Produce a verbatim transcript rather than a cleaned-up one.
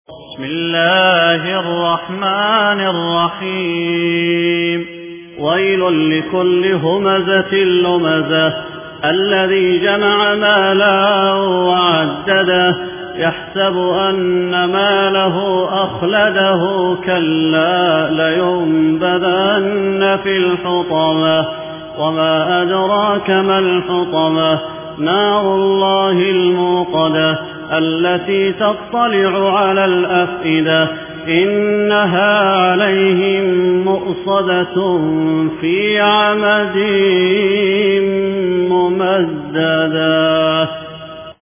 بسم الله الرحمن الرحيم. ويل لكل همزة لمزة الذي جمع مالا وعدده يحسب أن ماله أخلده كلا لينبذن في الحطمة وما أدراك ما الحطمة نار الله الموقدة التي تطلع على الأفئدة إنها عليهم مؤصدة في عمد ممددة.